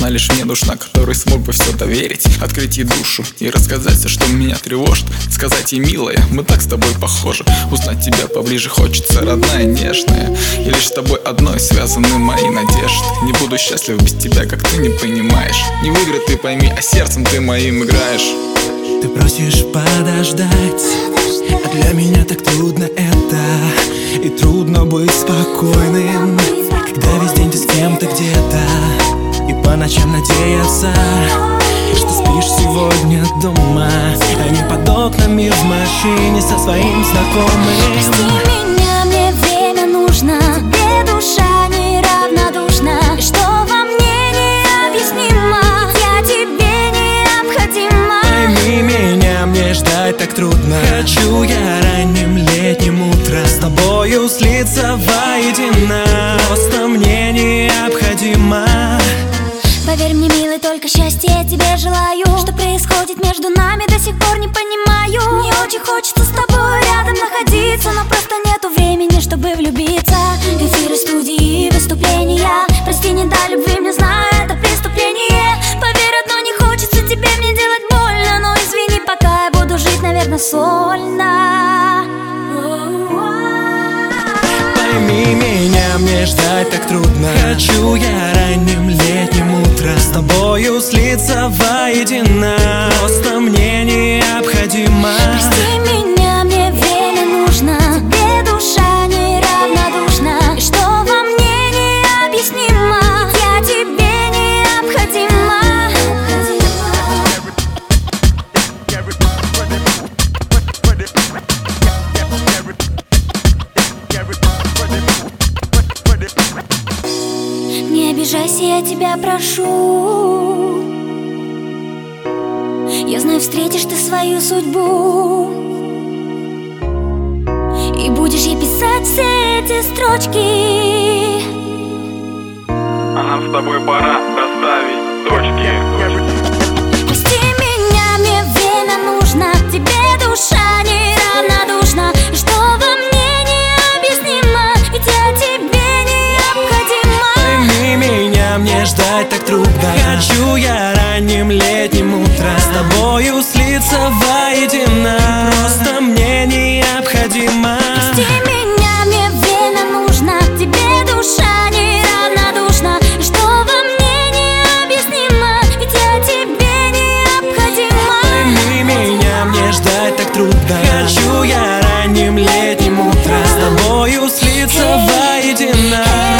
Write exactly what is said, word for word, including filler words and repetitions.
Она лишь мне нужна, который смог бы все доверить, открыть ей душу и рассказать все, что меня тревожит. Сказать ей: милая, мы так с тобой похожи. Узнать тебя поближе хочется, родная, нежная. И лишь с тобой одной связаны мои надежды. Не буду счастлив без тебя, как ты не понимаешь. Не в игры ты пойми, а сердцем ты моим играешь. Ты просишь подождать, а для меня так трудно это. И трудно быть спокойным, когда весь день ты с кем-то где-то. И по ночам надеяться, что спишь сегодня дома, а не под окнами в машине со своим знакомым. Прости меня, мне время нужно. Тебе душа неравнодушна. И что во мне необъяснимо, я тебе необходима. Пойми меня, мне ждать так трудно. Хочу я ранним летним утром с тобою слиться воедино. Просто мне необходимо. Поверь мне, милый, только счастье я тебе желаю. Что происходит между нами, до сих пор не понимаю. Мне очень хочется с тобой рядом находиться, но просто нету времени, чтобы влюбиться. Эфиры, студии, выступления. Прости, не до любви, мне знаю, это преступление. Поверь, одно не хочется тебе мне делать больно. Но извини, пока я буду жить, наверное, сольно. Пойми меня, мне ждать так трудно. Хочу я ранним летним утром с тобою слиться воедино. Просто мне необходимо. Прости меня, мне время нужно. Тебе душа неравнодушна. И что во мне необъяснимо, я тебе необходима. Не обижайся, я тебя прошу. Я знаю, встретишь ты свою судьбу и будешь ей писать все эти строчки. А нам с тобой пора расставить точки. Прости меня, мне время нужно. Тебе душа неравнодушна. И что во мне необъяснимо, ведь я тебе необходима. Пойми меня, мне ждать так трудно. Хочу я ранним летним утром с тобою слиться воедино. Просто мне необходимо. Прости меня, мне время нужно. Тебе душа неравнодушна. И что во мне необъяснимо, ведь я тебе необходима. Пойми меня, мне ждать так трудно. Хочу я ранним летним утром с тобою слиться воедино.